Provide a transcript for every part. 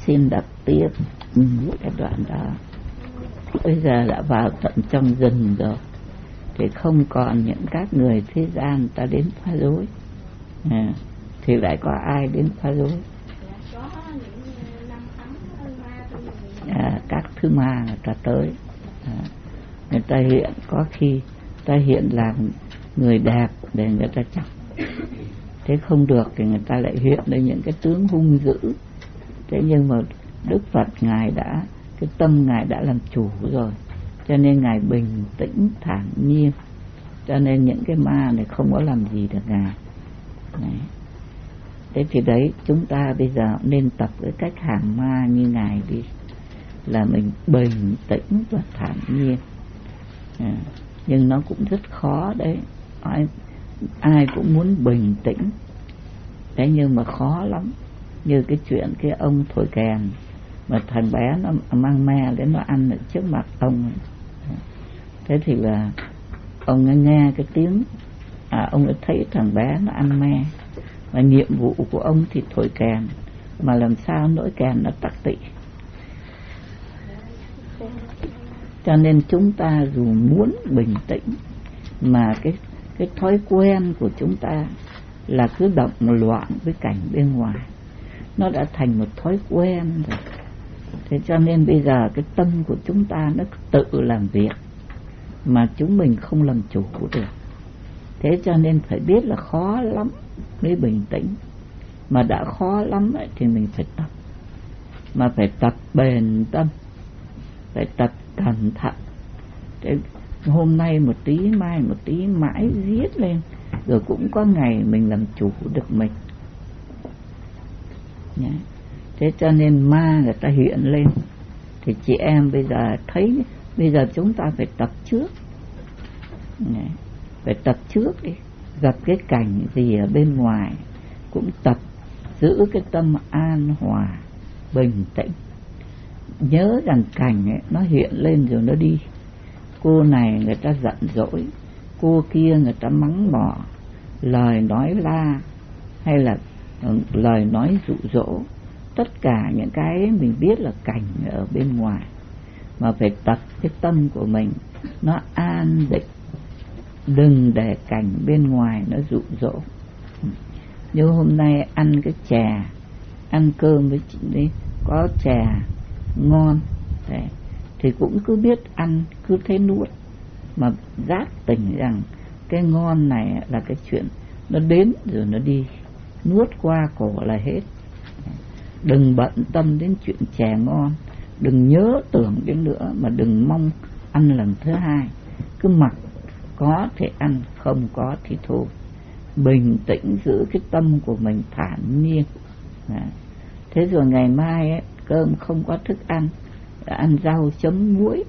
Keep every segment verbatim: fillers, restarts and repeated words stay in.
xin đọc tiếp cái đoạn đó. Bây giờ đã vào tận trong rừng rồi thì không còn những các người thế gian ta đến phá rối, à, thì lại có ai đến phá rối? À, các thứ ma người ta tới, à, người ta hiện, có khi ta hiện làm người đẹp để người ta chọc, thế không được thì người ta lại hiện lên những cái tướng hung dữ. Thế nhưng mà Đức Phật Ngài đã, cái tâm Ngài đã làm chủ rồi, cho nên Ngài bình tĩnh thản nhiên, cho nên những cái ma này không có làm gì được Ngài. Đấy. Thế thì đấy, chúng ta bây giờ nên tập với cách hàng ma như Ngài đi, là mình bình tĩnh và thản nhiên. À, nhưng nó cũng rất khó đấy, ai, ai cũng muốn bình tĩnh, thế nhưng mà khó lắm. Như cái chuyện cái ông thổi kèn mà thằng bé nó mang me đến nó ăn ở trước mặt ông, thế thì là ông nghe, nghe cái tiếng, à, ông ấy thấy thằng bé nó ăn me, và nhiệm vụ của ông thì thổi kèn, mà làm sao nỗi kèn nó tắc tị. Cho nên chúng ta dù muốn bình tĩnh mà cái cái thói quen của chúng ta là cứ động loạn với cảnh bên ngoài, nó đã thành một thói quen rồi. Thế cho nên bây giờ cái tâm của chúng ta nó tự làm việc mà chúng mình không làm chủ được. Thế cho nên phải biết là khó lắm mới bình tĩnh, mà đã khó lắm ấy, thì mình phải tập, mà phải tập bền tâm, phải tập cẩn thận. Thế hôm nay một tí, mai một tí, mãi viết lên, rồi cũng có ngày mình làm chủ được mình. Nhá. Thế cho nên ma người ta hiện lên thì chị em bây giờ thấy, bây giờ chúng ta phải tập trước. Nhá. Phải tập trước đi, gặp cái cảnh gì ở bên ngoài cũng tập giữ cái tâm an hòa, bình tĩnh. Nhớ rằng cảnh ấy, nó hiện lên rồi nó đi. Cô này người ta giận dỗi, cô kia người ta mắng mỏ, lời nói la hay là lời nói dụ dỗ, tất cả những cái mình biết là cảnh ở bên ngoài, mà phải tập cái tâm của mình nó an định, đừng để cảnh bên ngoài nó dụ dỗ. Như hôm nay ăn cái chè, ăn cơm với chị đấy, có chè ngon đấy, thì cũng cứ biết ăn, cứ thế nuốt, mà giác tỉnh rằng cái ngon này là cái chuyện nó đến rồi nó đi, nuốt qua cổ là hết. Đừng bận tâm đến chuyện chè ngon, đừng nhớ tưởng đến nữa, mà đừng mong ăn lần thứ hai, cứ mặc có thì ăn, không có thì thôi. Bình tĩnh giữ cái tâm của mình thản nhiên. Thế rồi ngày mai ấy, cơm không có thức ăn, ăn rau chấm muối,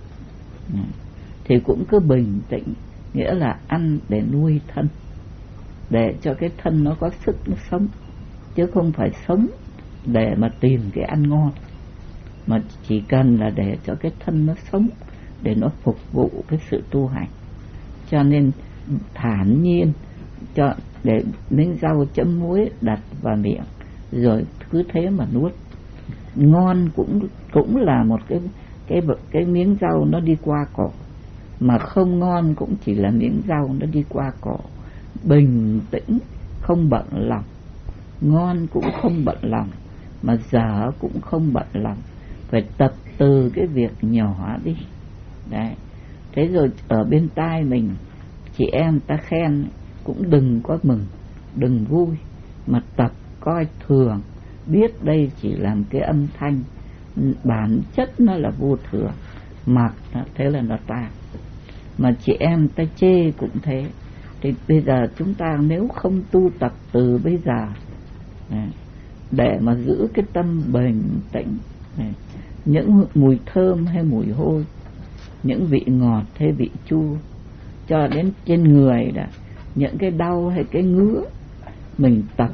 thì cũng cứ bình tĩnh, nghĩa là ăn để nuôi thân, để cho cái thân nó có sức nó sống, chứ không phải sống để mà tìm cái ăn ngon, mà chỉ cần là để cho cái thân nó sống, để nó phục vụ cái sự tu hành. Cho nên thản nhiên, cho để miếng rau chấm muối đặt vào miệng, rồi cứ thế mà nuốt. Ngon cũng cũng là một cái cái cái miếng rau nó đi qua cổ, mà không ngon cũng chỉ là miếng rau nó đi qua cổ. Bình tĩnh, không bận lòng, ngon cũng không bận lòng, mà dở cũng không bận lòng. Phải tập từ cái việc nhỏ đi. Đấy. Thế rồi ở bên tai mình, chị em ta khen cũng đừng có mừng, đừng vui, mà tập coi thường, biết đây chỉ làm cái âm thanh, bản chất nó là vô thường, mặc thế là nó tan. Mà chị em ta chê cũng thế. Thì bây giờ chúng ta nếu không tu tập từ bây giờ để mà giữ cái tâm bình tĩnh, những mùi thơm hay mùi hôi, những vị ngọt hay vị chua, cho đến trên người đã, những cái đau hay cái ngứa, mình tập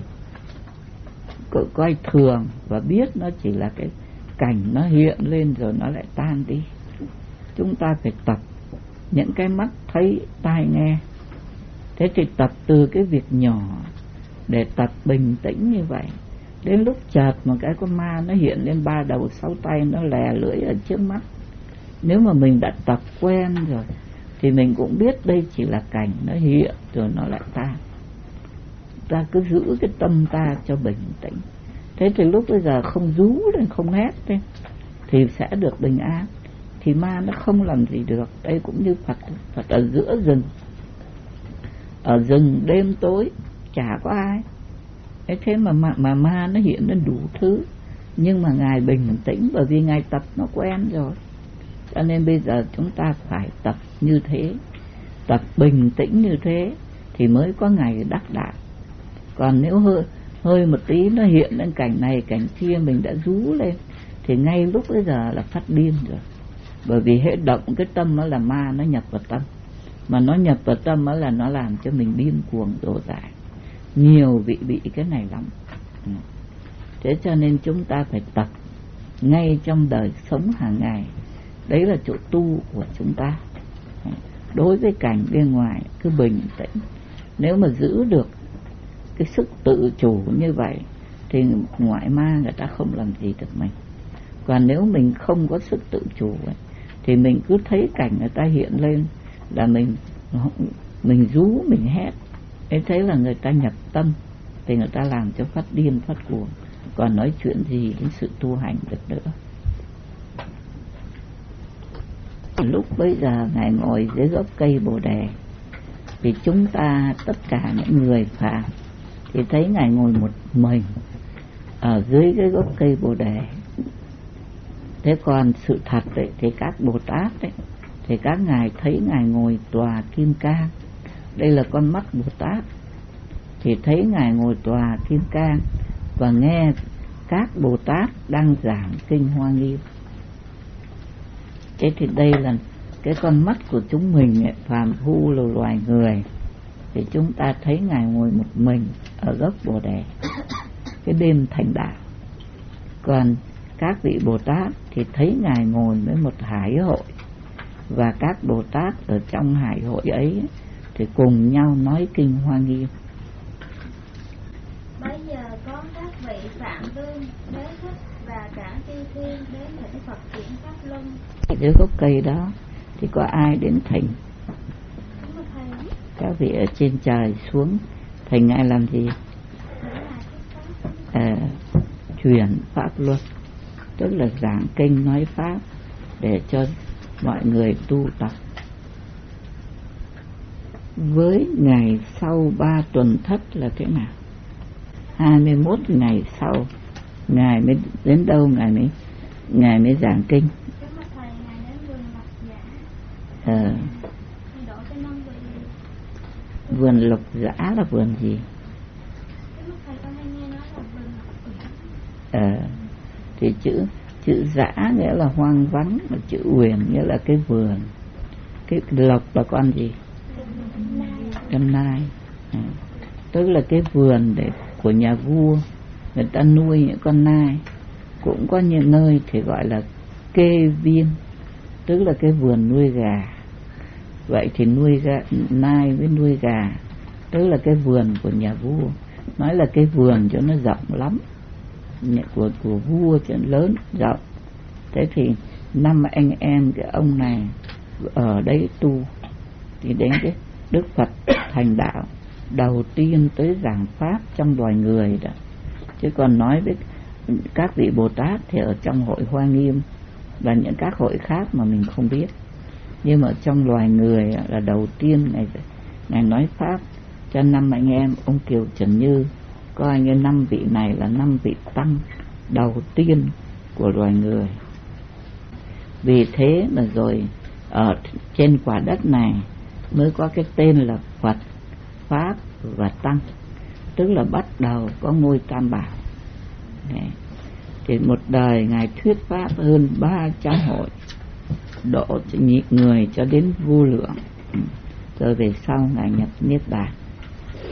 coi thường và biết nó chỉ là cái cảnh nó hiện lên rồi nó lại tan đi. Chúng ta phải tập những cái mắt thấy, tai nghe. Thế thì tập từ cái việc nhỏ để tập bình tĩnh như vậy. Đến lúc chợt một cái con ma nó hiện lên ba đầu sáu tay, nó lè lưỡi ở trước mắt. Nếu mà mình đã tập quen rồi thì mình cũng biết đây chỉ là cảnh nó hiện rồi nó lại tan. Ta cứ giữ cái tâm ta cho bình tĩnh. Thế thì lúc bây giờ không rú lên, không hét lên thì sẽ được bình an. Thì ma nó không làm gì được. Đây cũng như Phật, Phật ở giữa rừng. Ở rừng đêm tối chả có ai. Thế mà, mà mà ma nó hiện lên đủ thứ. Nhưng mà Ngài bình tĩnh, bởi vì Ngài tập nó quen rồi. Cho nên bây giờ chúng ta phải tập như thế, tập bình tĩnh như thế thì mới có ngày đắc đạo. Còn nếu hơi, hơi một tí nó hiện lên cảnh này cảnh kia, mình đã rú lên thì ngay lúc bây giờ là phát điên rồi. Bởi vì hệ động cái tâm đó là ma nó nhập vào tâm, mà nó nhập vào tâm đó là nó làm cho mình điên cuồng đổ dại. Nhiều vị bị cái này lắm. Thế cho nên chúng ta phải tập ngay trong đời sống hàng ngày. Đấy là chỗ tu của chúng ta. Đối với cảnh bên ngoài cứ bình tĩnh. Nếu mà giữ được cái sức tự chủ như vậy thì ngoại ma người ta không làm gì được mình. Còn nếu mình không có sức tự chủ ấy, thì mình cứ thấy cảnh người ta hiện lên là mình mình rú, mình hét. Thế thế là người ta nhập tâm, thì người ta làm cho phát điên phát cuồng. Còn nói chuyện gì đến sự tu hành được nữa. Lúc bấy giờ Ngài ngồi dưới gốc cây Bồ Đề, thì chúng ta tất cả những người phàm thì thấy Ngài ngồi một mình ở dưới cái gốc cây Bồ Đề. Thế còn sự thật đấy, thì các Bồ Tát đấy, thì các ngài thấy Ngài ngồi tòa kim cang. Đây là con mắt Bồ Tát, thì thấy Ngài ngồi tòa kim cang và nghe các Bồ Tát đang giảng kinh Hoa Nghiêm. Thế thì đây là cái con mắt của chúng mình ấy, phàm phu là loài người, thì chúng ta thấy Ngài ngồi một mình ở gốc Bồ Đề cái đêm thành đạo. Còn các vị Bồ Tát thì thấy Ngài ngồi với một hải hội, và các Bồ Tát ở trong hải hội ấy thì cùng nhau nói kinh Hoa Nghiêm. Bây giờ có các vị Phạm Vương, Đế Thích và cả Chư Thiên đến thỉnh Phật chuyển pháp luân. Dưới gốc cây đó thì có ai đến thỉnh? Các vị ở trên trời xuống thỉnh Ngài làm gì? À, truyền pháp luân, tức là giảng kinh nói pháp để cho mọi người tu tập. Với ngày sau ba tuần thất là thế nào? Hai mươi mốt ngày sau Ngài mới đến đâu? Ngài mới Ngài mới giảng kinh. Ờ, vườn Lộc Giã là vườn gì? Ờ, thì chữ chữ Giã nghĩa là hoang vắng, mà chữ Uyển nghĩa là cái vườn. Cái Lộc là con gì? Con nai. À, tức là cái vườn để của nhà vua, người ta nuôi những con nai. Cũng có những nơi thì gọi là kê viên, tức là cái vườn nuôi gà. Vậy thì nuôi gà, nai với nuôi gà, tức là cái vườn của nhà vua. Nói là cái vườn cho nó rộng lắm, của, của vua cho lớn rộng. Thế thì năm anh em cái ông này ở đấy tu, thì đến cái Đức Phật thành đạo đầu tiên tới giảng pháp trong loài người đó. Chứ còn nói với các vị Bồ Tát thì ở trong hội Hoa Nghiêm và những các hội khác mà mình không biết. Nhưng mà trong loài người là đầu tiên Ngài, Ngài nói pháp cho năm anh em ông Kiều Trần Như. Coi như năm vị này là năm vị tăng đầu tiên của loài người. Vì thế mà rồi ở trên quả đất này mới có cái tên là Phật, Pháp và Tăng. Tức là bắt đầu có ngôi Tam Bảo. Thì một đời Ngài thuyết pháp hơn ba trăm hội, độ người cho đến vô lượng. Rồi về sau Ngài nhập Niết Bàn.